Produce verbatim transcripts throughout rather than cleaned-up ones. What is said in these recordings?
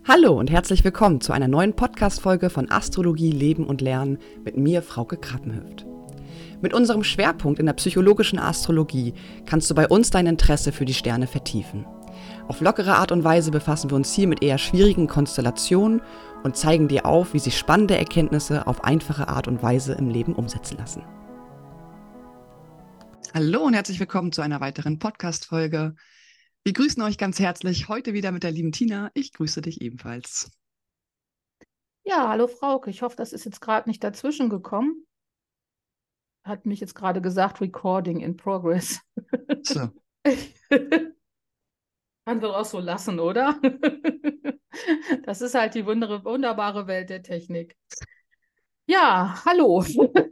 Hallo und herzlich willkommen zu einer neuen Podcast-Folge von Astrologie, Leben und Lernen mit mir, Frauke Krappenhöft. Mit unserem Schwerpunkt in der psychologischen Astrologie kannst du bei uns dein Interesse für die Sterne vertiefen. Auf lockere Art und Weise befassen wir uns hier mit eher schwierigen Konstellationen und zeigen dir auf, wie sich spannende Erkenntnisse auf einfache Art und Weise im Leben umsetzen lassen. Hallo und herzlich willkommen zu einer weiteren Podcast-Folge. Wir grüßen euch ganz herzlich, heute wieder mit der lieben Tina. Ich grüße dich ebenfalls. Ja, hallo Frauke. Ich hoffe, das ist jetzt gerade nicht dazwischen gekommen. Hat mich jetzt gerade gesagt, Recording in Progress. So. Kann doch auch so lassen, oder? Das ist halt die wundere, wunderbare Welt der Technik. Ja, hallo.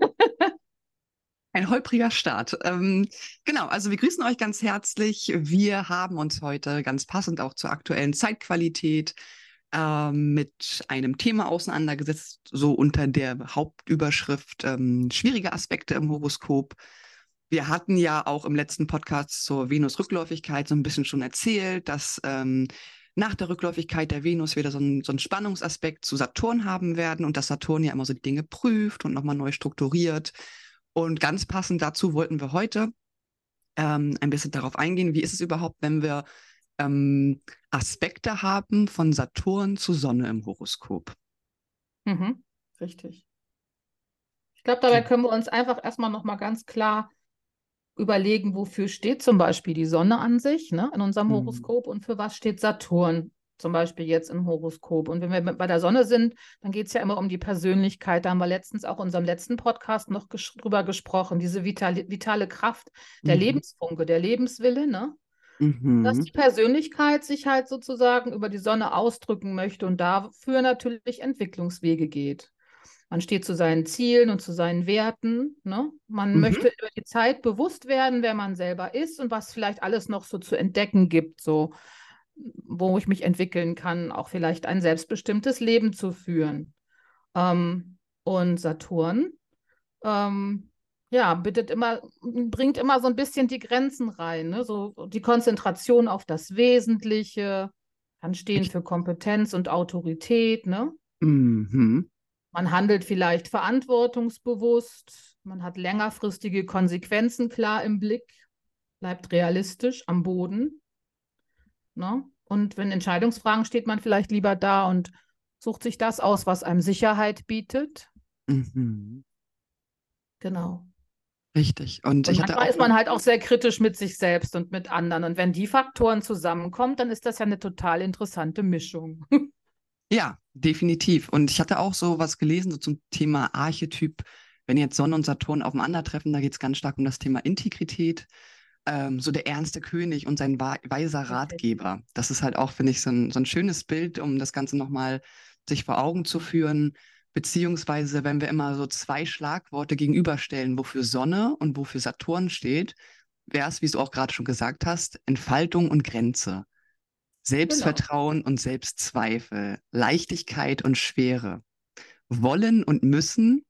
Ein holpriger Start. Ähm, genau, also wir grüßen euch ganz herzlich. Wir haben uns heute ganz passend auch zur aktuellen Zeitqualität ähm, mit einem Thema auseinandergesetzt, so unter der Hauptüberschrift ähm, schwierige Aspekte im Horoskop. Wir hatten ja auch im letzten Podcast zur Venus-Rückläufigkeit so ein bisschen schon erzählt, dass ähm, nach der Rückläufigkeit der Venus wieder so ein, so ein Spannungsaspekt zu Saturn haben werden und dass Saturn ja immer so die Dinge prüft und nochmal neu strukturiert. Und ganz passend dazu wollten wir heute ähm, ein bisschen darauf eingehen, wie ist es überhaupt, wenn wir ähm, Aspekte haben von Saturn zu Sonne im Horoskop. Mhm, richtig. Ich glaube, dabei können wir uns einfach erstmal nochmal ganz klar überlegen, wofür steht zum Beispiel die Sonne an sich, ne, in unserem Mhm. Horoskop und für was steht Saturn zum Beispiel jetzt im Horoskop. Und wenn wir bei der Sonne sind, dann geht es ja immer um die Persönlichkeit. Da haben wir letztens auch in unserem letzten Podcast noch ges drüber gesprochen, diese vitale, vitale Kraft, der Mhm. Lebensfunke, der Lebenswille, ne? Dass Mhm. die Persönlichkeit sich halt sozusagen über die Sonne ausdrücken möchte und dafür natürlich Entwicklungswege geht. Man steht zu seinen Zielen und zu seinen Werten. Ne? Man Mhm. möchte über die Zeit bewusst werden, wer man selber ist und was vielleicht alles noch so zu entdecken gibt, so wo ich mich entwickeln kann, auch vielleicht ein selbstbestimmtes Leben zu führen. Ähm, und Saturn, ähm, ja, bittet immer, bringt immer so ein bisschen die Grenzen rein, ne? So die Konzentration auf das Wesentliche, kann stehen Richtig. für Kompetenz und Autorität, ne? Mhm. Man handelt vielleicht verantwortungsbewusst, man hat längerfristige Konsequenzen klar im Blick, bleibt realistisch am Boden. Ne? Und wenn Entscheidungsfragen steht man vielleicht lieber da und sucht sich das aus, was einem Sicherheit bietet. Mhm. Genau. Richtig. Und Und ich hatte manchmal auch ist noch, man halt auch sehr kritisch mit sich selbst und mit anderen. Und wenn die Faktoren zusammenkommen, dann ist das ja eine total interessante Mischung. ja, definitiv. Und ich hatte auch so was gelesen, so zum Thema Archetyp. Wenn jetzt Sonne und Saturn aufeinandertreffen, da geht es ganz stark um das Thema Integrität. Ähm, so der ernste König und sein wa- weiser Richtig. Ratgeber. Das ist halt auch, finde ich, so ein, so ein schönes Bild, um das Ganze nochmal sich vor Augen zu führen. Beziehungsweise, wenn wir immer so zwei Schlagworte gegenüberstellen, wofür Sonne und wofür Saturn steht, wäre es, wie du auch gerade schon gesagt hast, Entfaltung und Grenze. Genau. Selbstvertrauen und Selbstzweifel, Leichtigkeit und Schwere, Wollen und Müssen,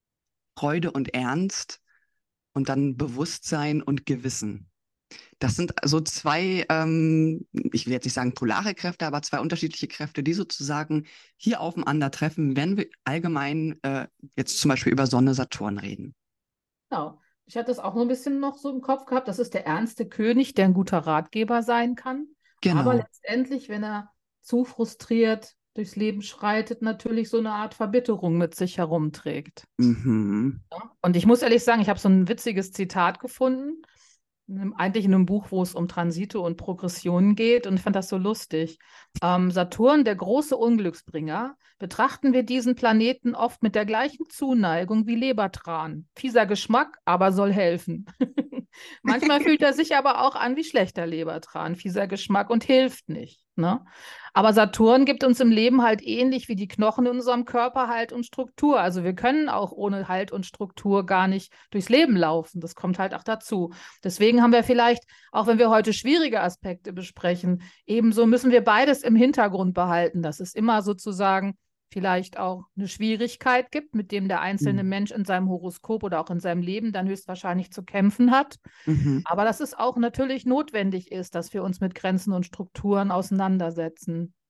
Freude und Ernst und dann Bewusstsein und Gewissen. Das sind so zwei, ähm, ich will jetzt nicht sagen polare Kräfte, aber zwei unterschiedliche Kräfte, die sozusagen hier aufeinandertreffen, wenn wir allgemein äh, jetzt zum Beispiel über Sonne, Saturn reden. Genau. Ich hatte es auch nur ein bisschen noch so im Kopf gehabt. Das ist der ernste König, der ein guter Ratgeber sein kann. Aber Genau. letztendlich, wenn er zu frustriert durchs Leben schreitet, natürlich so eine Art Verbitterung mit sich herumträgt. Mhm. Ja? Und ich muss ehrlich sagen, ich habe so ein witziges Zitat gefunden, in einem- eigentlich in einem Buch, wo es um Transite und Progressionen geht. Und ich fand das so lustig. Ähm, Saturn, der große Unglücksbringer, betrachten wir diesen Planeten oft mit der gleichen Zuneigung wie Lebertran. Fieser Geschmack, aber soll helfen. Manchmal fühlt er sich aber auch an wie schlechter Lebertran, fieser Geschmack und hilft nicht. Ne? Aber Saturn gibt uns im Leben halt ähnlich wie die Knochen in unserem Körper Halt und Struktur. Also wir können auch ohne Halt und Struktur gar nicht durchs Leben laufen. Das kommt halt auch dazu. Deswegen haben wir vielleicht, auch wenn wir heute schwierige Aspekte besprechen, ebenso müssen wir beides im Hintergrund behalten, dass es immer sozusagen vielleicht auch eine Schwierigkeit gibt, mit dem der einzelne Mhm. Mensch in seinem Horoskop oder auch in seinem Leben dann höchstwahrscheinlich zu kämpfen hat. Mhm. Aber dass es auch natürlich notwendig ist, dass wir uns mit Grenzen und Strukturen auseinandersetzen.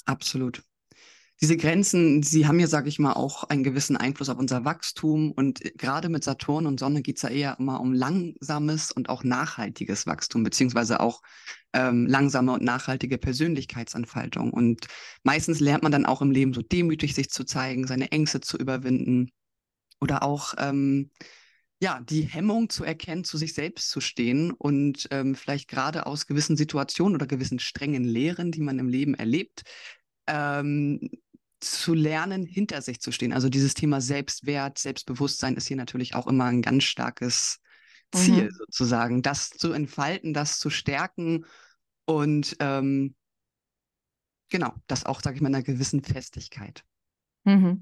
absolut. Diese Grenzen, sie haben ja, sage ich mal, auch einen gewissen Einfluss auf unser Wachstum. Und gerade mit Saturn und Sonne geht es ja eher immer um langsames und auch nachhaltiges Wachstum, beziehungsweise auch ähm, langsame und nachhaltige Persönlichkeitsentfaltung. Und meistens lernt man dann auch im Leben so demütig sich zu zeigen, seine Ängste zu überwinden oder auch ähm, ja, die Hemmung zu erkennen, zu sich selbst zu stehen und ähm, vielleicht gerade aus gewissen Situationen oder gewissen strengen Lehren, die man im Leben erlebt, ähm, zu lernen, hinter sich zu stehen. Also dieses Thema Selbstwert, Selbstbewusstsein ist hier natürlich auch immer ein ganz starkes Ziel, Mhm. sozusagen, das zu entfalten, das zu stärken und ähm, genau, das auch, sage ich mal, in einer gewissen Festigkeit. Mhm.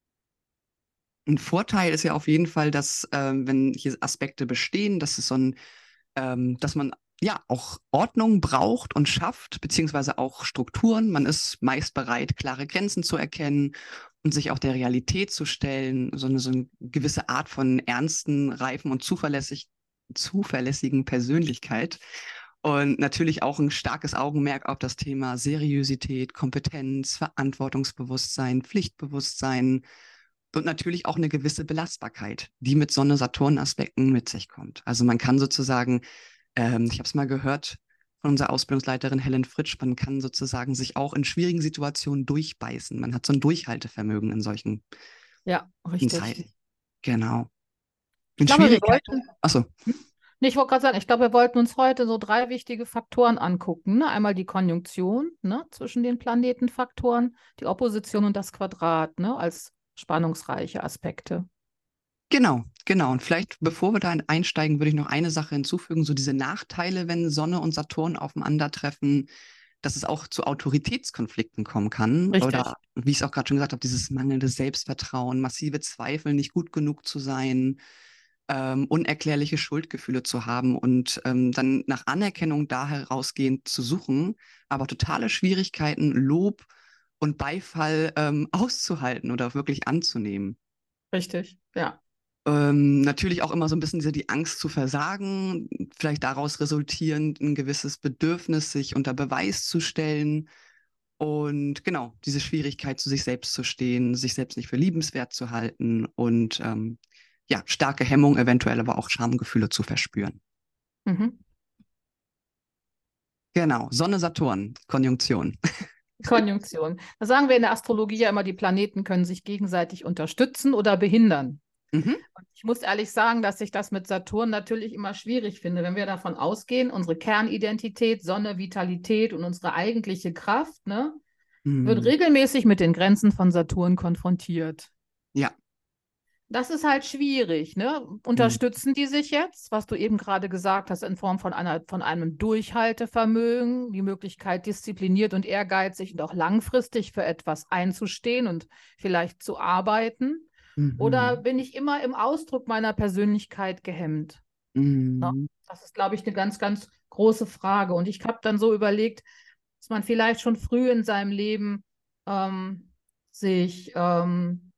Ein Vorteil ist ja auf jeden Fall, dass ähm, wenn hier Aspekte bestehen, dass es so ein, ähm, dass man ja auch Ordnung braucht und schafft, beziehungsweise auch Strukturen. Man ist meist bereit, klare Grenzen zu erkennen und sich auch der Realität zu stellen, so eine, so eine gewisse Art von ernsten, reifen und zuverlässig, zuverlässigen Persönlichkeit. Und natürlich auch ein starkes Augenmerk auf das Thema Seriosität, Kompetenz, Verantwortungsbewusstsein, Pflichtbewusstsein und natürlich auch eine gewisse Belastbarkeit, die mit Sonne-Saturn-Aspekten mit sich kommt. Also man kann sozusagen, ähm, ich habe es mal gehört von unserer Ausbildungsleiterin Helen Fritsch, man kann sozusagen sich auch in schwierigen Situationen durchbeißen. Man hat so ein Durchhaltevermögen in solchen Ja, in richtig. Zeiten. Genau. Ich In glaube, wir Schwierigkeiten. wollten, Achso. hm? Nee, ich wollte gerade sagen, ich glaube, wir wollten uns heute so drei wichtige Faktoren angucken. Ne? Einmal die Konjunktion, ne, zwischen den Planetenfaktoren, die Opposition und das Quadrat, ne, als spannungsreiche Aspekte. Genau, genau. Und vielleicht, bevor wir da einsteigen, würde ich noch eine Sache hinzufügen, so diese Nachteile, wenn Sonne und Saturn aufeinandertreffen, dass es auch zu Autoritätskonflikten kommen kann. Richtig. Oder wie ich es auch gerade schon gesagt habe, dieses mangelnde Selbstvertrauen, massive Zweifel, nicht gut genug zu sein, ähm, unerklärliche Schuldgefühle zu haben und ähm, dann nach Anerkennung da herausgehend zu suchen, aber totale Schwierigkeiten, Lob und Beifall ähm, auszuhalten oder wirklich anzunehmen. Richtig, ja. Ähm, natürlich auch immer so ein bisschen diese, die Angst zu versagen, vielleicht daraus resultierend ein gewisses Bedürfnis, sich unter Beweis zu stellen und genau, diese Schwierigkeit, zu sich selbst zu stehen, sich selbst nicht für liebenswert zu halten und ähm, ja, starke Hemmung, eventuell aber auch Schamgefühle zu verspüren. Mhm. Genau, Sonne, Saturn, Konjunktion. Konjunktion. Da sagen wir in der Astrologie ja immer, die Planeten können sich gegenseitig unterstützen oder behindern. Mhm. Und ich muss ehrlich sagen, dass ich das mit Saturn natürlich immer schwierig finde, wenn wir davon ausgehen, unsere Kernidentität, Sonne, Vitalität und unsere eigentliche Kraft, ne, wird Mhm. regelmäßig mit den Grenzen von Saturn konfrontiert. Ja. Das ist halt schwierig, ne? Mhm. Unterstützen die sich jetzt, was du eben gerade gesagt hast, in Form von einer, von einem Durchhaltevermögen, die Möglichkeit, diszipliniert und ehrgeizig und auch langfristig für etwas einzustehen und vielleicht zu arbeiten? Oder Mhm. bin ich immer im Ausdruck meiner Persönlichkeit gehemmt? Ne? Mhm. Das ist, glaube ich, eine ganz, ganz große Frage. Und ich habe dann so überlegt, dass man vielleicht schon früh in seinem Leben ähm, sich ähm,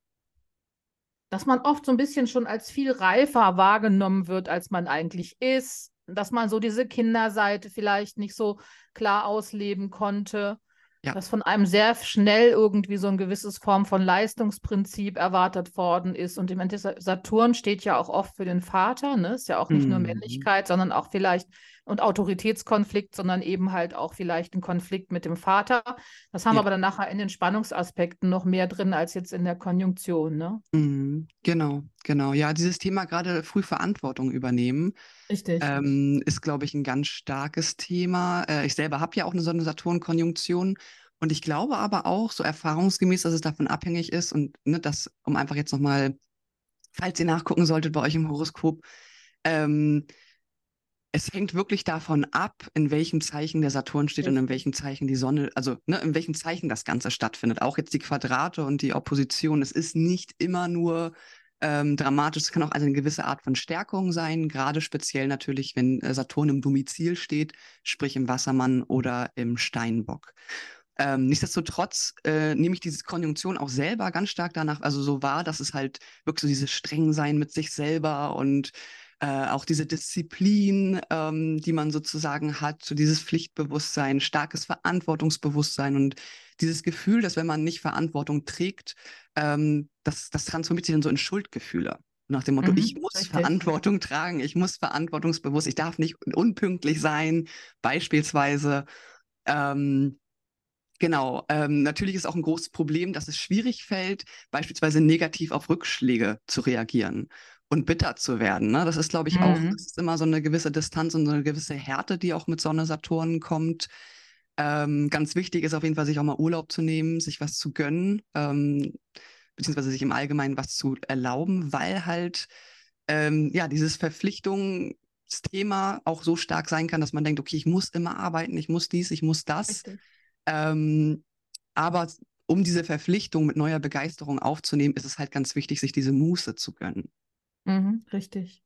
dass man oft so ein bisschen schon als viel reifer wahrgenommen wird, als man eigentlich ist, dass man so diese Kinderseite vielleicht nicht so klar ausleben konnte, Ja. dass von einem sehr schnell irgendwie so ein gewisses Form von Leistungsprinzip erwartet worden ist. Und im Endeffekt, Saturn steht ja auch oft für den Vater, ne? Ist ja auch nicht nur Mhm. Männlichkeit, sondern auch vielleicht und Autoritätskonflikt, sondern eben halt auch vielleicht ein Konflikt mit dem Vater. Das haben wir Ja. aber dann nachher in den Spannungsaspekten noch mehr drin als jetzt in der Konjunktion, ne? Mhm. Genau, genau. Ja, dieses Thema gerade früh Verantwortung übernehmen Richtig. ähm, ist, glaube ich, ein ganz starkes Thema. Äh, ich selber habe ja auch eine Sonne-Saturn-Konjunktion und ich glaube aber auch, so erfahrungsgemäß, dass es davon abhängig ist und ne, das, um einfach jetzt nochmal, falls ihr nachgucken solltet bei euch im Horoskop, ähm, es hängt wirklich davon ab, in welchem Zeichen der Saturn steht und in Richtig. welchem Zeichen die Sonne, also ne, in welchem Zeichen das Ganze stattfindet. Auch jetzt die Quadrate und die Opposition. Es ist nicht immer nur ähm, dramatisch. Es kann auch eine gewisse Art von Stärkung sein, gerade speziell natürlich, wenn äh, Saturn im Domizil steht, sprich im Wassermann oder im Steinbock. Ähm, nichtsdestotrotz äh, nehme ich diese Konjunktion auch selber ganz stark danach, also so wahr, dass es halt wirklich so dieses Strengsein mit sich selber und Äh, auch diese Disziplin, ähm, die man sozusagen hat, so dieses Pflichtbewusstsein, starkes Verantwortungsbewusstsein und dieses Gefühl, dass wenn man nicht Verantwortung trägt, ähm, das, das transformiert sich dann so in Schuldgefühle. Nach dem Motto, ich Mhm, muss richtig. Verantwortung tragen, ich muss verantwortungsbewusst, ich darf nicht unpünktlich sein, beispielsweise. Ähm, Genau, ähm, natürlich ist auch ein großes Problem, dass es schwierig fällt, beispielsweise negativ auf Rückschläge zu reagieren und bitter zu werden. Ne? Das ist, glaube ich, auch, das Mhm. ist immer so eine gewisse Distanz und so eine gewisse Härte, die auch mit Sonne Saturn kommt. Ähm, ganz wichtig ist auf jeden Fall, sich auch mal Urlaub zu nehmen, sich was zu gönnen, ähm, beziehungsweise sich im Allgemeinen was zu erlauben, weil halt ähm, ja dieses Verpflichtungsthema auch so stark sein kann, dass man denkt, okay, ich muss immer arbeiten, ich muss dies, ich muss das. Richtig. Ähm, aber um diese Verpflichtung mit neuer Begeisterung aufzunehmen, ist es halt ganz wichtig, sich diese Muße zu gönnen. Mhm, richtig.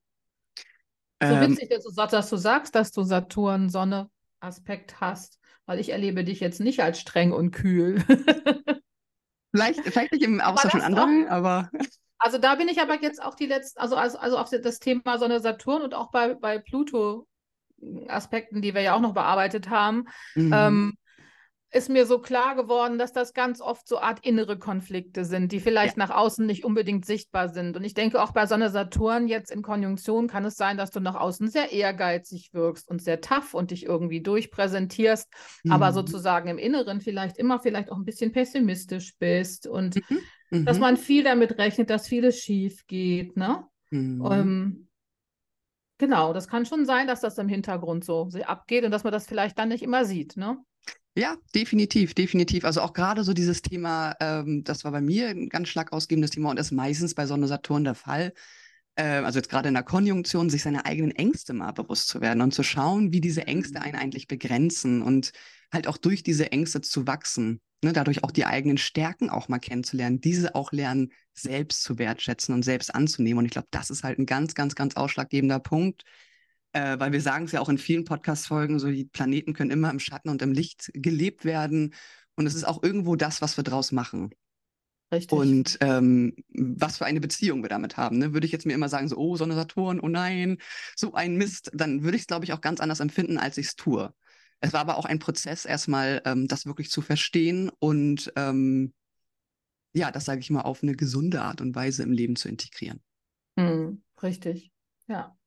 So Ähm, witzig, dass du, sa- dass du sagst, dass du Saturn-Sonne-Aspekt hast, weil ich erlebe dich jetzt nicht als streng und kühl. vielleicht, vielleicht nicht im Aber Austausch mit das doch. anderen, aber Also da bin ich aber jetzt auch die letzten, also, also, also auf das Thema Sonne-Saturn und auch bei, bei Pluto-Aspekten, die wir ja auch noch bearbeitet haben, mhm. ähm, ist mir so klar geworden, dass das ganz oft so Art innere Konflikte sind, die Ja. vielleicht nach außen nicht unbedingt sichtbar sind. Und ich denke, auch bei Sonne Saturn jetzt in Konjunktion kann es sein, dass du nach außen sehr ehrgeizig wirkst und sehr tough und dich irgendwie durchpräsentierst, aber Mhm. sozusagen im Inneren vielleicht immer vielleicht auch ein bisschen pessimistisch bist und Mhm. dass Mhm. man viel damit rechnet, dass vieles schief geht, ne? Mhm. Ähm, genau, das kann schon sein, dass das im Hintergrund so abgeht und dass man das vielleicht dann nicht immer sieht, ne? Ja, definitiv, definitiv. Also auch gerade so dieses Thema, ähm, das war bei mir ein ganz stark ausgebendes Thema und ist meistens bei Sonne Saturn der Fall. Äh, also jetzt gerade in der Konjunktion, sich seine eigenen Ängste mal bewusst zu werden und zu schauen, wie diese Ängste einen eigentlich begrenzen und halt auch durch diese Ängste zu wachsen. Ne, dadurch auch die eigenen Stärken auch mal kennenzulernen, diese auch lernen, selbst zu wertschätzen und selbst anzunehmen. Und ich glaube, das ist halt ein ganz, ganz, ganz ausschlaggebender Punkt, äh, weil wir sagen es ja auch in vielen Podcast-Folgen, so die Planeten können immer im Schatten und im Licht gelebt werden. Und es ist auch irgendwo das, was wir draus machen. Richtig. Und ähm, was für eine Beziehung wir damit haben. Ne? Würde ich jetzt mir immer sagen, so, oh, Sonne, Saturn, oh nein, so ein Mist, dann würde ich es, glaube ich, auch ganz anders empfinden, als ich es tue. Es war aber auch ein Prozess, erstmal ähm, das wirklich zu verstehen und ähm, ja, das sage ich mal, auf eine gesunde Art und Weise im Leben zu integrieren. Hm, richtig. Ja.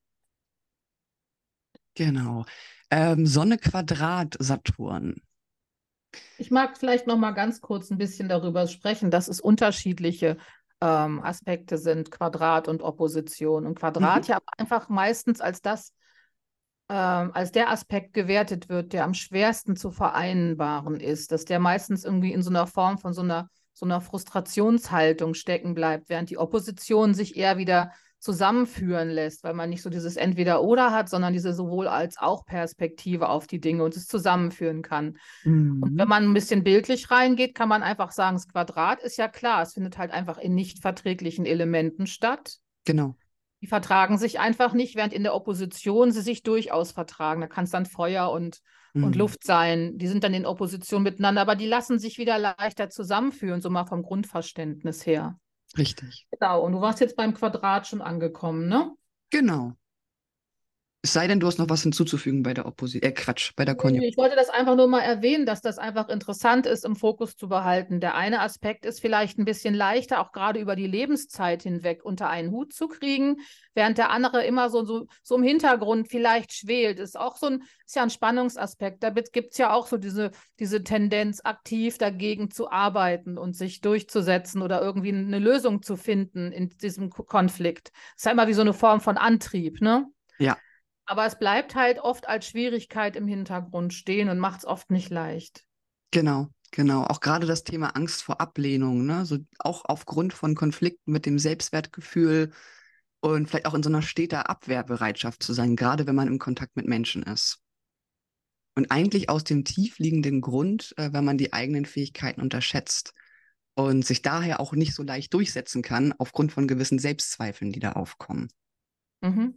Genau. Ähm, Sonne Quadrat Saturn. Ich mag vielleicht noch mal ganz kurz ein bisschen darüber sprechen, dass es unterschiedliche ähm, Aspekte sind, Quadrat und Opposition. Und Quadrat Mhm. ja einfach meistens als das, ähm, als der Aspekt gewertet wird, der am schwersten zu vereinbaren ist, dass der meistens irgendwie in so einer Form von so einer, so einer Frustrationshaltung stecken bleibt, während die Opposition sich eher wieder zusammenführen lässt, weil man nicht so dieses Entweder-Oder hat, sondern diese sowohl als auch Perspektive auf die Dinge und es zusammenführen kann. Und wenn Mhm. man ein bisschen bildlich reingeht, kann man einfach sagen, das Quadrat ist ja klar, es findet halt einfach in nicht verträglichen Elementen statt. Genau. Die vertragen sich einfach nicht, während in der Opposition sie sich durchaus vertragen. Da kann es dann Feuer und, und Mhm. Luft sein. Die sind dann in Opposition miteinander, aber die lassen sich wieder leichter zusammenführen, so mal vom Grundverständnis her. Richtig. Genau, und du warst jetzt beim Quadrat schon angekommen, ne? Genau. Es sei denn, du hast noch was hinzuzufügen bei der Opposition. Äh, Quatsch, bei der Nee, Konjunktur. ich wollte das einfach nur mal erwähnen, dass das einfach interessant ist, im Fokus zu behalten. Der eine Aspekt ist vielleicht ein bisschen leichter, auch gerade über die Lebenszeit hinweg unter einen Hut zu kriegen, während der andere immer so, so, so im Hintergrund vielleicht schwelt. Ist auch so ein, ist ja ein Spannungsaspekt. Da gibt es ja auch so diese, diese Tendenz, aktiv dagegen zu arbeiten und sich durchzusetzen oder irgendwie eine Lösung zu finden in diesem Konflikt. Das ist ja immer wie so eine Form von Antrieb, ne? Ja, Aber es bleibt halt oft als Schwierigkeit im Hintergrund stehen und macht es oft nicht leicht. genau, genau. Auch gerade das Thema Angst vor Ablehnung, ne? So auch aufgrund von Konflikten mit dem Selbstwertgefühl und vielleicht auch in so einer steter Abwehrbereitschaft zu sein, gerade wenn man im Kontakt mit Menschen ist. Und eigentlich aus dem tief liegenden Grund, äh, wenn man die eigenen Fähigkeiten unterschätzt und sich daher auch nicht so leicht durchsetzen kann, aufgrund von gewissen Selbstzweifeln, die da aufkommen. Mhm.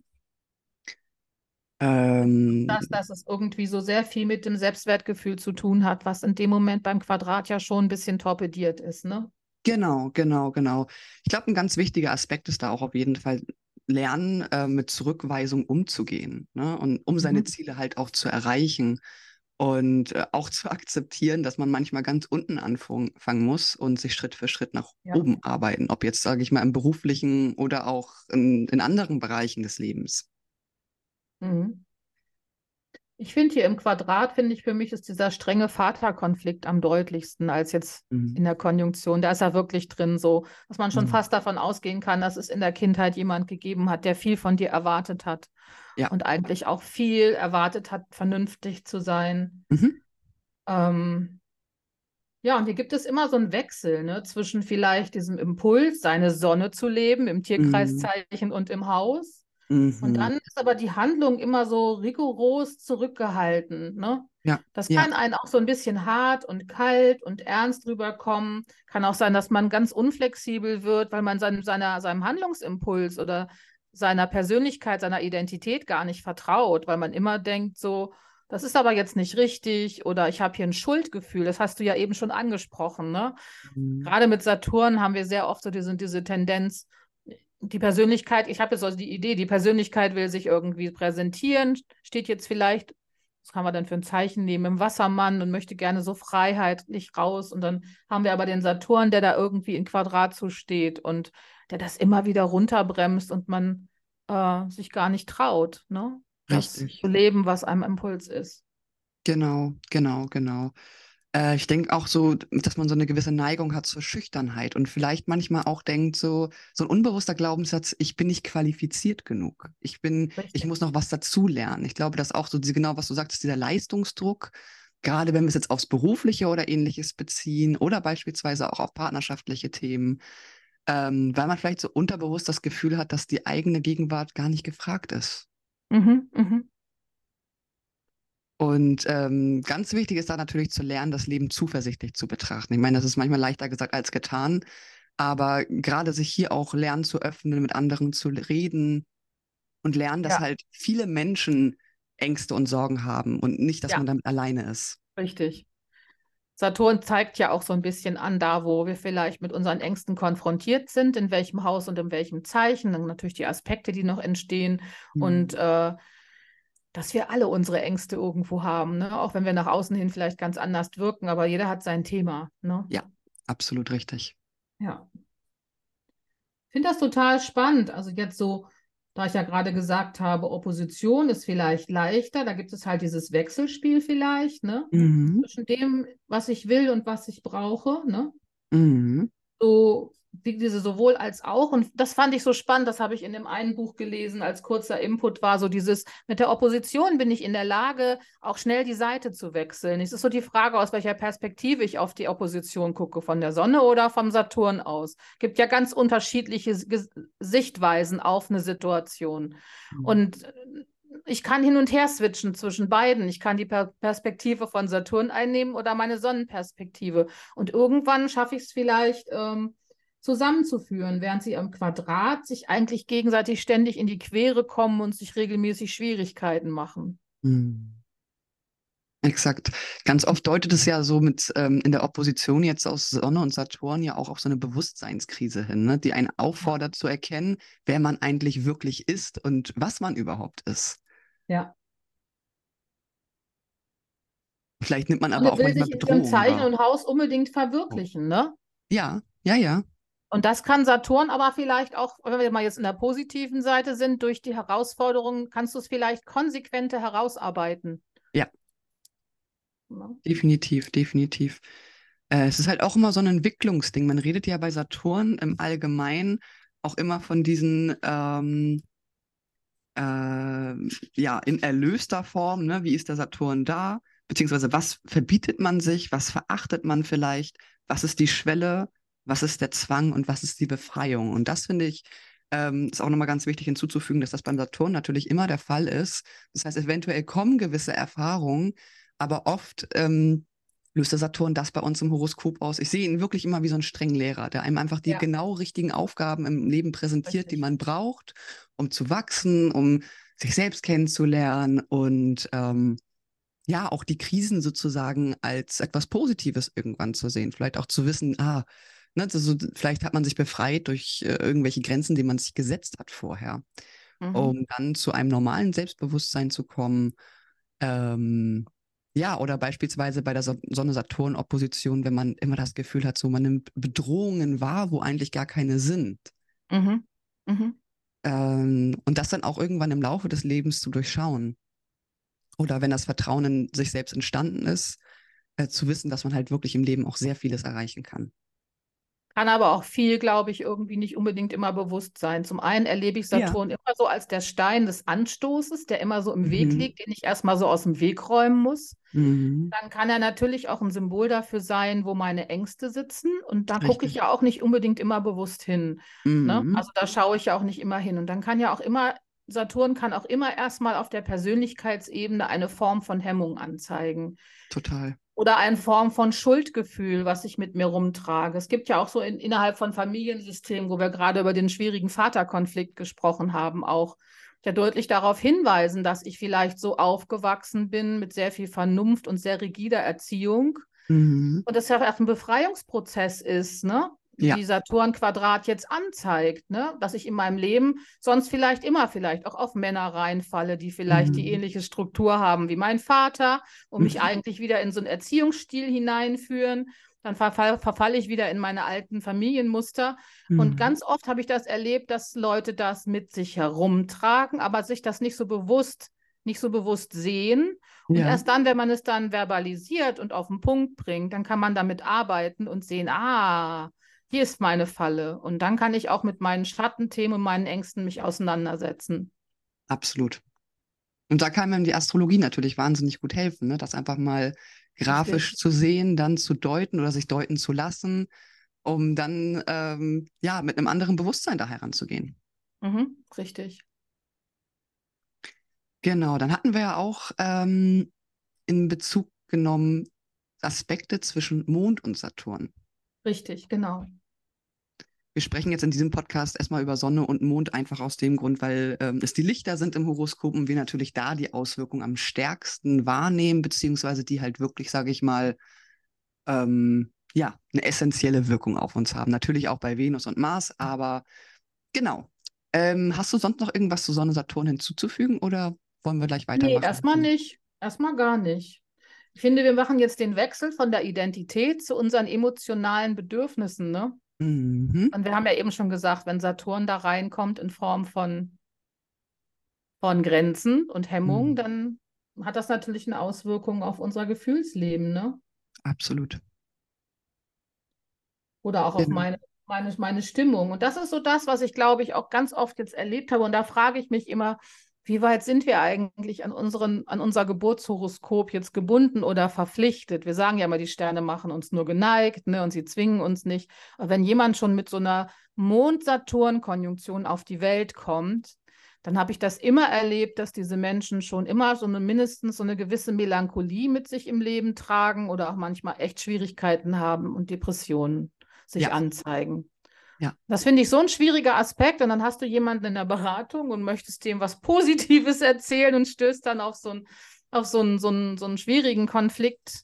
Ähm, Dass, dass es irgendwie so sehr viel mit dem Selbstwertgefühl zu tun hat, was in dem Moment beim Quadrat ja schon ein bisschen torpediert ist, ne? Genau, genau, genau. Ich glaube, ein ganz wichtiger Aspekt ist da auch auf jeden Fall lernen, äh, mit Zurückweisung umzugehen, ne? Und um seine Mhm. Ziele halt auch zu erreichen und äh, auch zu akzeptieren, dass man manchmal ganz unten anfangen muss und sich Schritt für Schritt nach Ja. oben arbeiten, ob jetzt, sage ich mal, im beruflichen oder auch in, in anderen Bereichen des Lebens. Mhm. Ich finde hier im Quadrat, finde ich, für mich ist dieser strenge Vaterkonflikt am deutlichsten als jetzt Mhm. in der Konjunktion. Da ist er wirklich drin, so, dass man schon Mhm. fast davon ausgehen kann, dass es in der Kindheit jemand gegeben hat, der viel von dir erwartet hat Ja. und eigentlich auch viel erwartet hat, vernünftig zu sein. Mhm. Ähm, ja, und hier gibt es immer so einen Wechsel, ne, zwischen vielleicht diesem Impuls, seine Sonne zu leben, im Mhm. Tierkreiszeichen und im Haus. Und Mhm. dann ist aber die Handlung immer so rigoros zurückgehalten, ne? Ja, Das ja. kann einen auch so ein bisschen hart und kalt und ernst rüberkommen. Kann auch sein, dass man ganz unflexibel wird, weil man seinem, seiner, seinem Handlungsimpuls oder seiner Persönlichkeit, seiner Identität gar nicht vertraut, weil man immer denkt, so, das ist aber jetzt nicht richtig oder ich habe hier ein Schuldgefühl. Das hast du ja eben schon angesprochen, ne? Mhm. Gerade mit Saturn haben wir sehr oft so diese, diese Tendenz, die Persönlichkeit, ich habe jetzt also die Idee, die Persönlichkeit will sich irgendwie präsentieren, steht jetzt vielleicht, was kann man dann für ein Zeichen nehmen, im Wassermann und möchte gerne so freiheitlich raus. Und dann haben wir aber den Saturn, der da irgendwie in Quadrat zusteht und der das immer wieder runterbremst und man äh, sich gar nicht traut, ne? Das Richtig. zu leben, was einem Impuls ist. Genau, genau, genau. Äh, ich denke auch so, dass man so eine gewisse Neigung hat zur Schüchternheit und vielleicht manchmal auch denkt, so, so ein unbewusster Glaubenssatz, ich bin nicht qualifiziert genug. Ich bin, ich Richtig. muss noch was dazulernen. Ich glaube, dass auch so diese, genau, was du sagtest, dieser Leistungsdruck, gerade wenn wir es jetzt aufs Berufliche oder Ähnliches beziehen oder beispielsweise auch auf partnerschaftliche Themen, ähm, weil man vielleicht so unterbewusst das Gefühl hat, dass die eigene Gegenwart gar nicht gefragt ist. Mhm, mhm. Und ähm, ganz wichtig ist da natürlich zu lernen, das Leben zuversichtlich zu betrachten. Ich meine, das ist manchmal leichter gesagt als getan, aber gerade sich hier auch lernen zu öffnen, mit anderen zu reden und lernen, dass Ja, halt viele Menschen Ängste und Sorgen haben und nicht, dass man ja, damit alleine ist. richtig. Saturn zeigt ja auch so ein bisschen an, da wo wir vielleicht mit unseren Ängsten konfrontiert sind, in welchem Haus und in welchem Zeichen, dann natürlich die Aspekte, die noch entstehen und Hm. äh, dass wir alle unsere Ängste irgendwo haben, ne? Auch wenn wir nach außen hin vielleicht ganz anders wirken, aber jeder hat sein Thema, ne? Ja, absolut richtig. Ja. Ich finde das total spannend. Also jetzt so, da ich ja gerade gesagt habe, Opposition ist vielleicht leichter, da gibt es halt dieses Wechselspiel vielleicht, ne? Mhm. Zwischen dem, was ich will und was ich brauche, ne? Mhm. So wie diese sowohl als auch. Und das fand ich so spannend, das habe ich in dem einen Buch gelesen, als kurzer Input war so dieses, mit der Opposition bin ich in der Lage, auch schnell die Seite zu wechseln. Es ist so die Frage, aus welcher Perspektive ich auf die Opposition gucke, von der Sonne oder vom Saturn aus. Gibt ja ganz unterschiedliche Sichtweisen auf eine Situation. Mhm. Und ich kann hin und her switchen zwischen beiden. Ich kann die per Perspektive von Saturn einnehmen oder meine Sonnenperspektive. Und irgendwann schaffe ich es vielleicht ähm, zusammenzuführen, während sie am Quadrat sich eigentlich gegenseitig ständig in die Quere kommen und sich regelmäßig Schwierigkeiten machen. Mhm. Exakt. Ganz oft deutet es ja so mit ähm, in der Opposition jetzt aus Sonne und Saturn ja auch auf so eine Bewusstseinskrise hin, ne? Die einen Ja, auffordert zu erkennen, wer man eigentlich wirklich ist und was man überhaupt ist. ja. Vielleicht nimmt man aber Sonne auch will manchmal sich in ihrem Bedrohung Zeichen wahr. und Haus unbedingt Oh. verwirklichen, ne? Ja, ja, ja, Und das kann Saturn aber vielleicht auch, wenn wir mal jetzt in der positiven Seite sind, durch die Herausforderungen kannst du es vielleicht konsequenter herausarbeiten. ja, Ne? definitiv, definitiv. Äh, es ist halt auch immer so ein Entwicklungsding. Man redet ja bei Saturn im Allgemeinen auch immer von diesen ähm, äh, ja, in erlöster Form, ne? Wie ist der Saturn da? Beziehungsweise was verbietet man sich, was verachtet man vielleicht, was ist die Schwelle, was ist der Zwang und was ist die Befreiung? Und das finde ich, ähm, ist auch nochmal ganz wichtig hinzuzufügen, dass das beim Saturn natürlich immer der Fall ist. Das heißt, eventuell kommen gewisse Erfahrungen, aber oft ähm, löst der Saturn das bei uns im Horoskop aus. Ich sehe ihn wirklich immer wie so einen strengen Lehrer, der einem einfach die Ja, genau richtigen Aufgaben im Leben präsentiert, die richtig. man braucht, um zu wachsen, um sich selbst kennenzulernen und ähm, ja, auch die Krisen sozusagen als etwas Positives irgendwann zu sehen. Vielleicht auch zu wissen, ah, ne, also, vielleicht hat man sich befreit durch äh, irgendwelche Grenzen, die man sich gesetzt hat vorher, Mhm. um dann zu einem normalen Selbstbewusstsein zu kommen. Ähm, ja, oder beispielsweise bei der Son- Sonne-Saturn-Opposition, wenn man immer das Gefühl hat, so man nimmt Bedrohungen wahr, wo eigentlich gar keine sind. Mhm. Mhm. Ähm, und das dann auch irgendwann im Laufe des Lebens zu durchschauen. Oder wenn das Vertrauen in sich selbst entstanden ist, äh, zu wissen, dass man halt wirklich im Leben auch sehr vieles erreichen kann. Kann aber auch viel, glaube ich, irgendwie nicht unbedingt immer bewusst sein. Zum einen erlebe ich Ja. Saturn immer so als der Stein des Anstoßes, der immer so im Weg Mhm. liegt, den ich erstmal so aus dem Weg räumen muss. Mhm. Dann kann er natürlich auch ein Symbol dafür sein, wo meine Ängste sitzen. Und da gucke ich Richtig. ja auch nicht unbedingt immer bewusst hin. Ne? Mhm. Also da schaue ich ja auch nicht immer hin. Und dann kann ja auch immer, Saturn kann auch immer erstmal auf der Persönlichkeitsebene eine Form von Hemmung anzeigen. Total. Oder eine Form von Schuldgefühl, was ich mit mir rumtrage. Es gibt ja auch so in, innerhalb von Familiensystemen, wo wir gerade über den schwierigen Vaterkonflikt gesprochen haben, auch ja deutlich darauf hinweisen, dass ich vielleicht so aufgewachsen bin mit sehr viel Vernunft und sehr rigider Erziehung Mhm. und das ja auch ein Befreiungsprozess ist, ne? Ja. Die Saturn-Quadrat jetzt anzeigt, ne? Dass ich in meinem Leben sonst vielleicht immer vielleicht auch auf Männer reinfalle, die vielleicht die Mhm. ähnliche Struktur haben wie mein Vater und mich Mhm. eigentlich wieder in so einen Erziehungsstil hineinführen. Dann verfall, verfalle ich wieder in meine alten Familienmuster. Und Mhm. ganz oft habe ich das erlebt, dass Leute das mit sich herumtragen, aber sich das nicht so bewusst, nicht so bewusst sehen. Und Ja, erst dann, wenn man es dann verbalisiert und auf den Punkt bringt, dann kann man damit arbeiten und sehen, ah, hier ist meine Falle. Und dann kann ich auch mit meinen Schattenthemen und meinen Ängsten mich auseinandersetzen. absolut. Und da kann mir die Astrologie natürlich wahnsinnig gut helfen, ne? Das einfach mal Richtig. grafisch zu sehen, dann zu deuten oder sich deuten zu lassen, um dann ähm, ja mit einem anderen Bewusstsein da heranzugehen. Mhm, richtig. Genau, dann hatten wir ja auch ähm, in Bezug genommen Aspekte zwischen Mond und Saturn. Richtig, genau. Wir sprechen jetzt in diesem Podcast erstmal über Sonne und Mond, einfach aus dem Grund, weil ähm, es die Lichter sind im Horoskop und wir natürlich da die Auswirkungen am stärksten wahrnehmen, beziehungsweise die halt wirklich, sage ich mal, ähm, ja, eine essentielle Wirkung auf uns haben. Natürlich auch bei Venus und Mars, aber genau. Ähm, hast du sonst noch irgendwas zu Sonne, Saturn hinzuzufügen oder wollen wir gleich Nee, weitermachen? erstmal nicht. Erstmal gar nicht. Ich finde, wir machen jetzt den Wechsel von der Identität zu unseren emotionalen Bedürfnissen, ne? Mhm. Und wir haben ja eben schon gesagt, wenn Saturn da reinkommt in Form von, von Grenzen und Hemmungen, Mhm. dann hat das natürlich eine Auswirkung auf unser Gefühlsleben, ne? Absolut. Oder auch auf Genau. meine, meine, meine Stimmung. Und das ist so das, was ich, glaube ich, auch ganz oft jetzt erlebt habe. Und da frage ich mich immer, wie weit sind wir eigentlich an unseren, an unser Geburtshoroskop jetzt gebunden oder verpflichtet? Wir sagen ja immer, die Sterne machen uns nur geneigt, ne, und sie zwingen uns nicht. Aber wenn jemand schon mit so einer Mond-Saturn-Konjunktion auf die Welt kommt, dann habe ich das immer erlebt, dass diese Menschen schon immer so eine mindestens so eine gewisse Melancholie mit sich im Leben tragen oder auch manchmal echt Schwierigkeiten haben und Depressionen sich Ja, anzeigen. ja. Das finde ich so ein schwieriger Aspekt. Und dann hast du jemanden in der Beratung und möchtest dem was Positives erzählen und stößt dann auf so einen, auf so einen, so einen, so einen schwierigen Konflikt,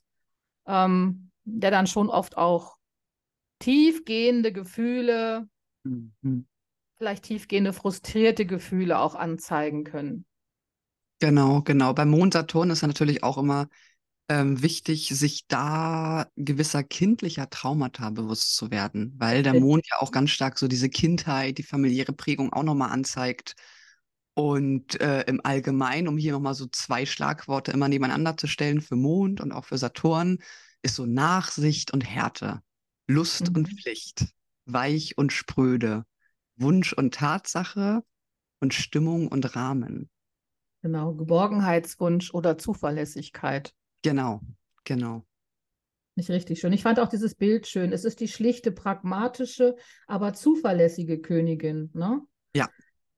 ähm, der dann schon oft auch tiefgehende Gefühle, Mhm. vielleicht tiefgehende frustrierte Gefühle auch anzeigen können. Genau, genau. Beim Mond Saturn ist ja natürlich auch immer ähm, wichtig, sich da gewisser kindlicher Traumata bewusst zu werden, weil der Richtig. Mond ja auch ganz stark so diese Kindheit, die familiäre Prägung auch nochmal anzeigt. Und äh, im Allgemeinen, um hier nochmal so zwei Schlagworte immer nebeneinander zu stellen, für Mond und auch für Saturn, ist so Nachsicht und Härte, Lust und Mhm. Pflicht, weich und spröde, Wunsch und Tatsache und Stimmung und Rahmen. Genau, Geborgenheitswunsch oder Zuverlässigkeit. Genau, genau. Nicht richtig schön. Ich fand auch dieses Bild schön. Es ist die schlichte, pragmatische, aber zuverlässige Königin. Ne? Ja.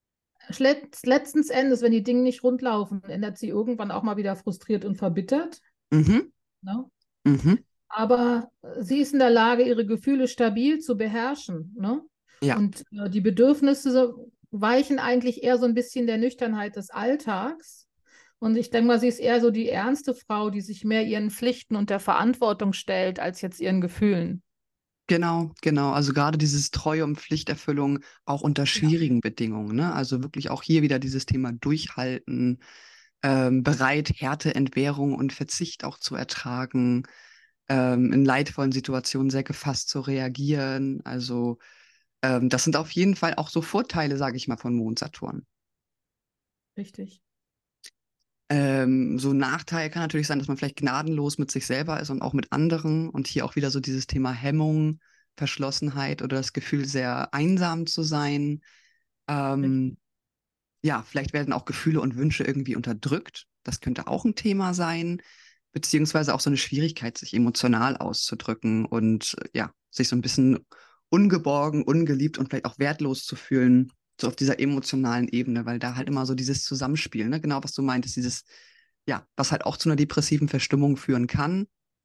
Letzt, letzten Endes, wenn die Dinge nicht rund laufen, ändert sie irgendwann auch mal wieder frustriert und verbittert. Mhm. Ne? Mhm. Aber sie ist in der Lage, ihre Gefühle stabil zu beherrschen. Ne? Ja. Und äh, die Bedürfnisse so- weichen eigentlich eher so ein bisschen der Nüchternheit des Alltags. Und ich denke mal, sie ist eher so die ernste Frau, die sich mehr ihren Pflichten und der Verantwortung stellt, als jetzt ihren Gefühlen. Genau, genau. Also gerade dieses Treue und Pflichterfüllung auch unter Ja, schwierigen Bedingungen, ne? Also wirklich auch hier wieder dieses Thema Durchhalten, ähm, bereit, Härte, Entbehrung und Verzicht auch zu ertragen, ähm, in leidvollen Situationen sehr gefasst zu reagieren. Also ähm, das sind auf jeden Fall auch so Vorteile, sage ich mal, von Mond Saturn. richtig. Ähm, so ein Nachteil kann natürlich sein, dass man vielleicht gnadenlos mit sich selber ist und auch mit anderen. Und hier auch wieder so dieses Thema Hemmung, Verschlossenheit oder das Gefühl, sehr einsam zu sein. Richtig. Ähm, ja, vielleicht werden auch Gefühle und Wünsche irgendwie unterdrückt. Das könnte auch ein Thema sein. Beziehungsweise auch so eine Schwierigkeit, sich emotional auszudrücken und äh, ja, sich so ein bisschen ungeborgen, ungeliebt und vielleicht auch wertlos zu fühlen, so auf dieser emotionalen Ebene, weil da halt immer so dieses Zusammenspiel, ne, genau was du meintest, dieses, ja, was halt auch zu einer depressiven Verstimmung führen kann,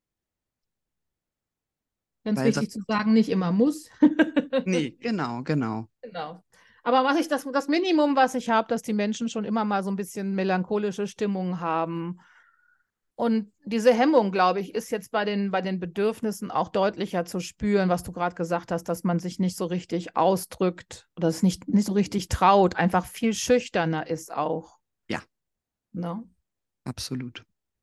Ganz weil, wichtig Sat- zu sagen, nicht immer muss. nee, genau, genau. Genau. Aber was ich das, das Minimum, was ich habe, dass die Menschen schon immer mal so ein bisschen melancholische Stimmung haben. Und diese Hemmung, glaube ich, ist jetzt bei den, bei den Bedürfnissen auch deutlicher zu spüren, was du gerade gesagt hast, dass man sich nicht so richtig ausdrückt oder es nicht, nicht so richtig traut, einfach viel schüchterner ist auch. Ja, Ne? absolut.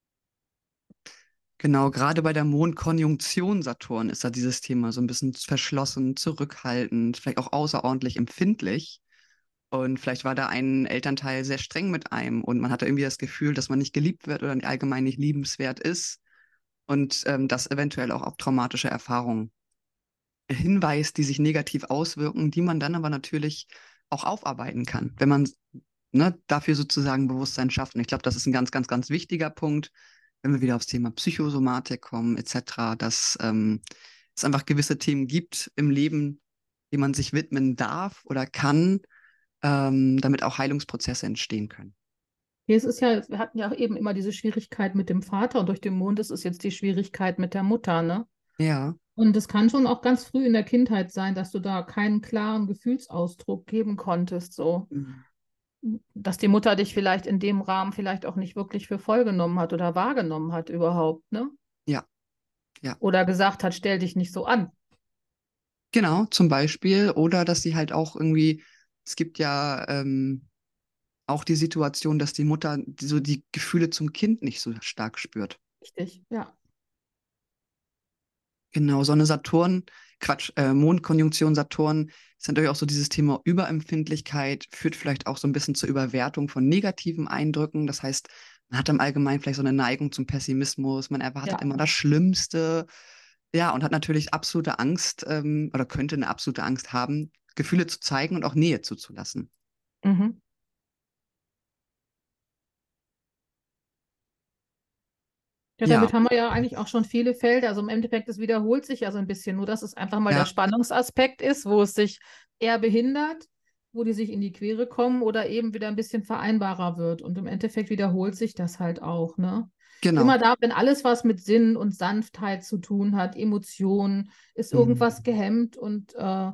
Genau, gerade bei der Mondkonjunktion Saturn ist da dieses Thema so ein bisschen verschlossen, zurückhaltend, vielleicht auch außerordentlich empfindlich. Und vielleicht war da ein Elternteil sehr streng mit einem und man hatte irgendwie das Gefühl, dass man nicht geliebt wird oder allgemein nicht liebenswert ist und ähm, das eventuell auch auf traumatische Erfahrungen hinweist, die sich negativ auswirken, die man dann aber natürlich auch aufarbeiten kann, wenn man ne, dafür sozusagen Bewusstsein schafft. Und ich glaube, das ist ein ganz, ganz, ganz wichtiger Punkt, wenn wir wieder aufs Thema Psychosomatik kommen, et cetera, dass ähm, es einfach gewisse Themen gibt im Leben, die man sich widmen darf oder kann, ähm, damit auch Heilungsprozesse entstehen können. Hier ist es ja, wir hatten ja auch eben immer diese Schwierigkeit mit dem Vater und durch den Mond ist es jetzt die Schwierigkeit mit der Mutter, ne? Ja, Und es kann schon auch ganz früh in der Kindheit sein, dass du da keinen klaren Gefühlsausdruck geben konntest, so. mhm. Dass die Mutter dich vielleicht in dem Rahmen vielleicht auch nicht wirklich für voll genommen hat oder wahrgenommen hat überhaupt, ne? Ja, ja. Oder gesagt hat, stell dich nicht so an. Genau, zum Beispiel. Oder dass sie halt auch irgendwie, es gibt ja ähm, auch die Situation, dass die Mutter die, so die Gefühle zum Kind nicht so stark spürt. Richtig, ja. Genau, Sonne Saturn, Quatsch, äh, Mondkonjunktion Saturn ist natürlich auch so dieses Thema Überempfindlichkeit, führt vielleicht auch so ein bisschen zur Überwertung von negativen Eindrücken. Das heißt, man hat im Allgemeinen vielleicht so eine Neigung zum Pessimismus, man erwartet Ja. immer das Schlimmste, ja, und hat natürlich absolute Angst, ähm, oder könnte eine absolute Angst haben, Gefühle zu zeigen und auch Nähe zuzulassen. Mhm. Ja, Ja, damit haben wir ja eigentlich auch schon viele Felder. Also im Endeffekt, es wiederholt sich ja so ein bisschen, nur dass es einfach mal der ja, Spannungsaspekt ist, wo es sich eher behindert, wo die sich in die Quere kommen oder eben wieder ein bisschen vereinbarer wird. Und im Endeffekt wiederholt sich das halt auch, ne? genau. Immer da, wenn alles was mit Sinn und Sanftheit zu tun hat, Emotionen, ist irgendwas Mhm. gehemmt und äh,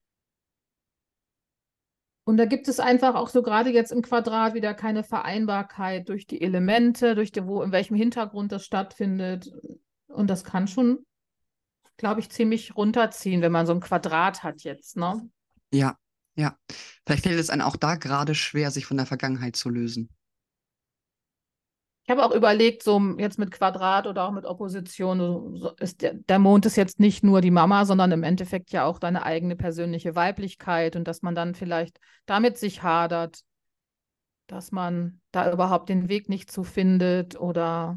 und da gibt es einfach auch so gerade jetzt im Quadrat wieder keine Vereinbarkeit durch die Elemente, durch die, wo, in welchem Hintergrund das stattfindet. Und das kann schon, glaube ich, ziemlich runterziehen, wenn man so ein Quadrat hat jetzt, ne? Ja, ja. Vielleicht fällt es einem auch da gerade schwer, sich von der Vergangenheit zu lösen. Ich habe auch überlegt, so jetzt mit Quadrat oder auch mit Opposition, so, so ist der, der Mond ist jetzt nicht nur die Mama, sondern im Endeffekt ja auch deine eigene persönliche Weiblichkeit und dass man dann vielleicht damit sich hadert, dass man da überhaupt den Weg nicht zu findet oder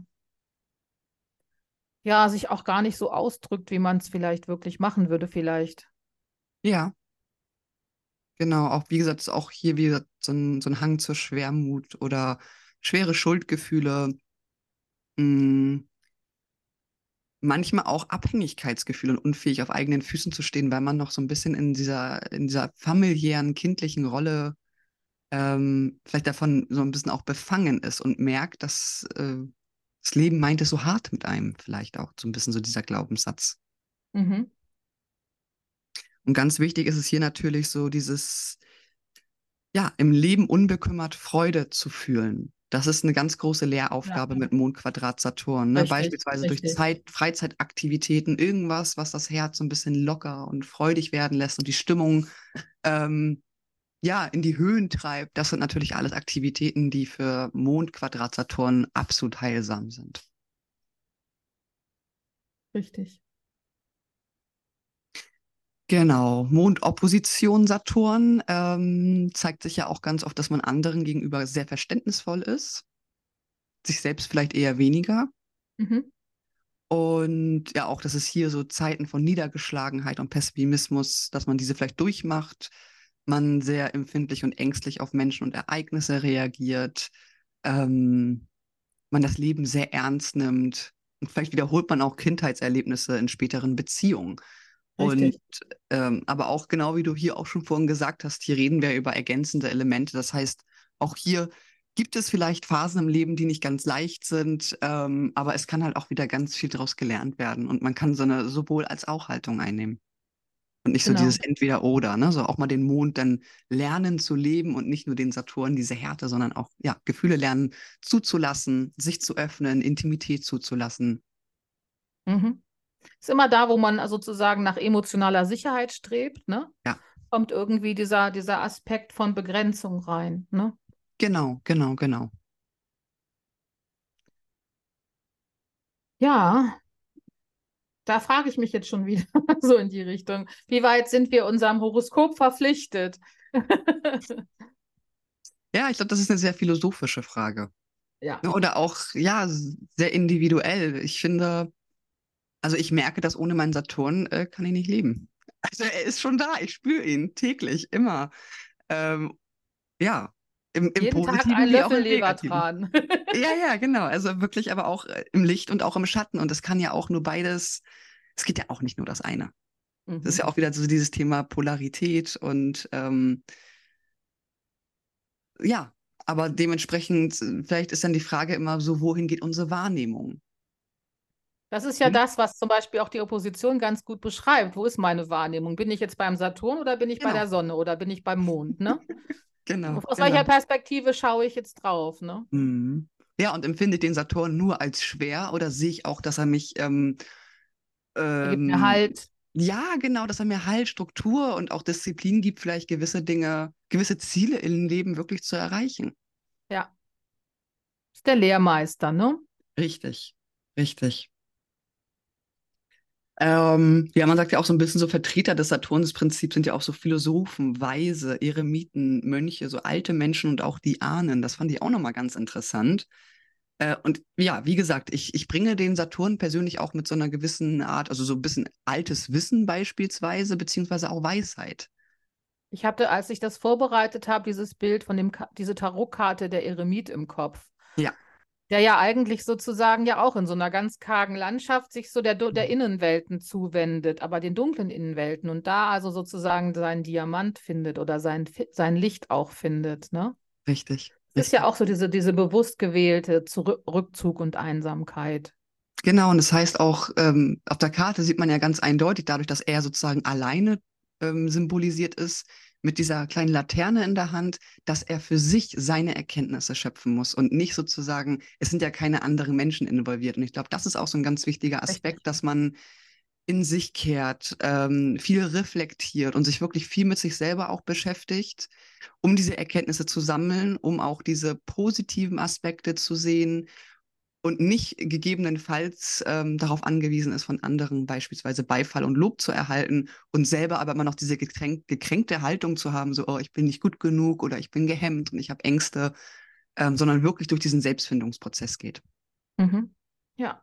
ja, sich auch gar nicht so ausdrückt, wie man es vielleicht wirklich machen würde, vielleicht. Ja, genau. Auch wie gesagt, ist auch hier wie gesagt, so ein, so ein Hang zur Schwermut oder schwere Schuldgefühle. Mh, manchmal auch Abhängigkeitsgefühle und unfähig auf eigenen Füßen zu stehen, weil man noch so ein bisschen in dieser, in dieser familiären, kindlichen Rolle ähm, vielleicht davon so ein bisschen auch befangen ist und merkt, dass äh, das Leben meint es so hart mit einem, vielleicht auch so ein bisschen so dieser Glaubenssatz. Mhm. Und ganz wichtig ist es hier natürlich so dieses, ja, im Leben unbekümmert Freude zu fühlen. Das ist eine ganz große Ja, Lehraufgabe mit Mondquadrat Saturn, ne? richtig, Beispielsweise durch richtig. Zeit, Freizeitaktivitäten, irgendwas, was das Herz so ein bisschen locker und freudig werden lässt und die Stimmung ähm, ja, in die Höhen treibt. Das sind natürlich alles Aktivitäten, die für Mondquadrat Saturn absolut heilsam sind. Richtig. Genau, Mondopposition Saturn ähm, zeigt sich ja auch ganz oft, dass man anderen gegenüber sehr verständnisvoll ist, sich selbst vielleicht eher weniger. Mhm. Und ja, auch, dass es hier so Zeiten von Niedergeschlagenheit und Pessimismus, dass man diese vielleicht durchmacht, man sehr empfindlich und ängstlich auf Menschen und Ereignisse reagiert, ähm, man das Leben sehr ernst nimmt und vielleicht wiederholt man auch Kindheitserlebnisse in späteren Beziehungen. Und Richtig. ähm, aber auch genau wie du hier auch schon vorhin gesagt hast, hier reden wir über ergänzende Elemente. Das heißt, auch hier gibt es vielleicht Phasen im Leben, die nicht ganz leicht sind, ähm, aber es kann halt auch wieder ganz viel daraus gelernt werden und man kann so eine sowohl als auch Haltung einnehmen. Und nicht so dieses Genau. Entweder-Oder, ne? So auch mal den Mond dann lernen zu leben und nicht nur den Saturn, diese Härte, sondern auch, ja, Gefühle lernen zuzulassen, sich zu öffnen, Intimität zuzulassen. Mhm. Ist immer da, wo man sozusagen nach emotionaler Sicherheit strebt, ne? Ja, Kommt irgendwie dieser, dieser Aspekt von Begrenzung rein, ne? genau, genau, genau. Ja, da frage ich mich jetzt schon wieder so in die Richtung. Wie weit sind wir unserem Horoskop verpflichtet? Ja, ich glaube, das ist eine sehr philosophische Frage. Ja, Ne, oder auch, ja, sehr individuell. Ich finde, also ich merke, dass ohne meinen Saturn äh, kann ich nicht leben. Also er ist schon da, ich spüre ihn täglich, immer. Ähm, ja, im, im jeden Tag ein Positiven wie auch Löffel im Negativen. Lebertran. Ja, ja, genau. Also wirklich, aber auch äh, im Licht und auch im Schatten. Und es kann ja auch nur beides, es geht ja auch nicht nur das eine. Es ist Mhm. ja auch wieder so dieses Thema Polarität und ähm, ja, aber dementsprechend, äh, vielleicht ist dann die Frage immer so, wohin geht unsere Wahrnehmung? Das ist ja Hm? das, was zum Beispiel auch die Opposition ganz gut beschreibt. Wo ist meine Wahrnehmung? Bin ich jetzt beim Saturn oder bin ich bei Genau, der Sonne oder bin ich beim Mond, ne? genau, Aus welcher genau. Perspektive schaue ich jetzt drauf, ne? Mhm. Ja, und empfindet den Saturn nur als schwer oder sehe ich auch, dass er mich, ähm, Er gibt mir ähm, Halt. ja, genau, dass er mir halt Struktur und auch Disziplin gibt, vielleicht gewisse Dinge, gewisse Ziele im Leben wirklich zu erreichen. Ja, ist der Lehrmeister, ne? Richtig, richtig. Ähm, ja, man sagt ja auch so ein bisschen so Vertreter des Saturns-Prinzips sind ja auch so Philosophen, Weise, Eremiten, Mönche, so alte Menschen und auch die Ahnen. Das fand ich auch nochmal ganz interessant. Äh, und ja, wie gesagt, ich, ich bringe den Saturn persönlich auch mit so einer gewissen Art, also so ein bisschen altes Wissen beispielsweise, beziehungsweise auch Weisheit. Ich hatte, als ich das vorbereitet habe, dieses Bild von dem, Ka- diese Tarotkarte der Eremit im Kopf, Ja. der ja eigentlich sozusagen ja auch in so einer ganz kargen Landschaft sich so der, Du- der Innenwelten zuwendet, aber den dunklen Innenwelten und da also sozusagen seinen Diamant findet oder sein, Fi- sein Licht auch findet, ne? Richtig, Es ist ja richtig. auch so diese, diese bewusst gewählte Zurück Rückzug und Einsamkeit. Genau, und das heißt auch, ähm, auf der Karte sieht man ja ganz eindeutig, dadurch, dass er sozusagen alleine ähm, symbolisiert ist, mit dieser kleinen Laterne in der Hand, dass er für sich seine Erkenntnisse schöpfen muss und nicht sozusagen, es sind ja keine anderen Menschen involviert. Und ich glaube, das ist auch so ein ganz wichtiger Richtig. Aspekt, dass man in sich kehrt, ähm, viel reflektiert und sich wirklich viel mit sich selber auch beschäftigt, um diese Erkenntnisse zu sammeln, um auch diese positiven Aspekte zu sehen und nicht gegebenenfalls ähm, darauf angewiesen ist, von anderen beispielsweise Beifall und Lob zu erhalten und selber aber immer noch diese gekränk gekränkte Haltung zu haben, so, oh, ich bin nicht gut genug oder ich bin gehemmt und ich habe Ängste, ähm, sondern wirklich durch diesen Selbstfindungsprozess geht. Mhm. Ja,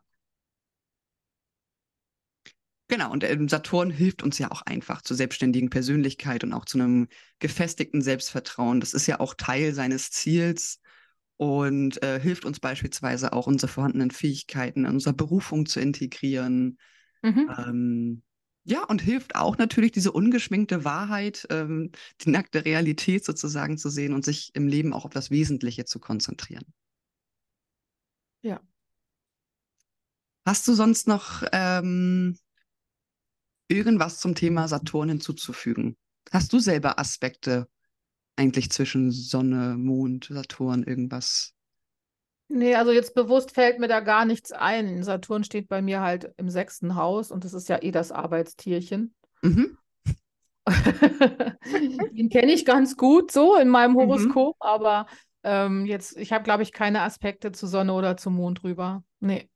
Genau, und ähm, Saturn hilft uns ja auch einfach zur selbstständigen Persönlichkeit und auch zu einem gefestigten Selbstvertrauen. Das ist ja auch Teil seines Ziels und äh, hilft uns beispielsweise auch, unsere vorhandenen Fähigkeiten in unserer Berufung zu integrieren. mhm. Ähm, ja, und hilft auch natürlich, diese ungeschminkte Wahrheit, ähm, die nackte Realität sozusagen zu sehen und sich im Leben auch auf das Wesentliche zu konzentrieren. Ja. Hast du sonst noch ähm, irgendwas zum Thema Saturn hinzuzufügen? Hast du selber Aspekte eigentlich zwischen Sonne, Mond, Saturn, irgendwas? Nee, also jetzt bewusst fällt mir da gar nichts ein. Saturn steht bei mir halt im sechsten Haus und das ist ja eh das Arbeitstierchen. Mhm. Den kenne ich ganz gut so in meinem Mhm. Horoskop, aber ähm, jetzt, ich habe, glaube ich, keine Aspekte zu Sonne oder zum Mond drüber. Nee.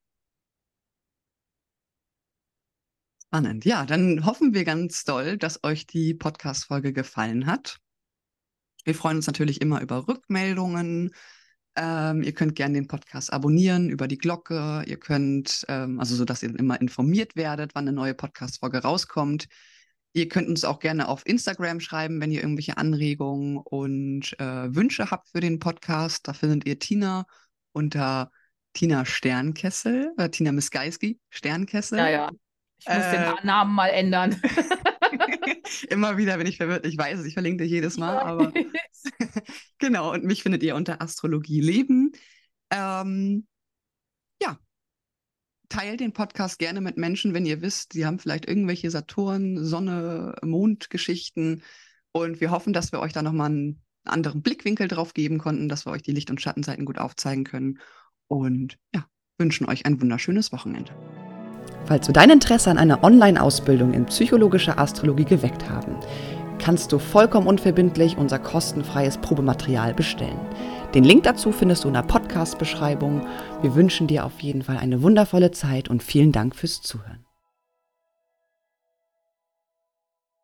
Spannend. Ja, dann hoffen wir ganz doll, dass euch die Podcast-Folge gefallen hat. Wir freuen uns natürlich immer über Rückmeldungen. Ähm, ihr könnt gerne den Podcast abonnieren über die Glocke. Ihr könnt, ähm, also so, dass ihr immer informiert werdet, wann eine neue Podcast-Folge rauskommt. Ihr könnt uns auch gerne auf Instagram schreiben, wenn ihr irgendwelche Anregungen und äh, Wünsche habt für den Podcast. Da findet ihr Tina unter Tina Sternkessel, oder Tina Miskaiski Ja, Sternkessel. ja. Ich muss den Äh, Namen mal ändern. Immer wieder bin ich verwirrt. Ich weiß es, ich verlinke dich jedes Ich Mal, aber weiß. genau. Und mich findet ihr unter Astrologie Leben. Ähm, ja, teilt den Podcast gerne mit Menschen, wenn ihr wisst, sie haben vielleicht irgendwelche Saturn, Sonne, Mondgeschichten. Und wir hoffen, dass wir euch da nochmal einen anderen Blickwinkel drauf geben konnten, dass wir euch die Licht- und Schattenseiten gut aufzeigen können. Und ja, wünschen euch ein wunderschönes Wochenende. Falls wir dein Interesse an einer Online-Ausbildung in psychologischer Astrologie geweckt haben, kannst du vollkommen unverbindlich unser kostenfreies Probematerial bestellen. Den Link dazu findest du in der Podcast-Beschreibung. Wir wünschen dir auf jeden Fall eine wundervolle Zeit und vielen Dank fürs Zuhören.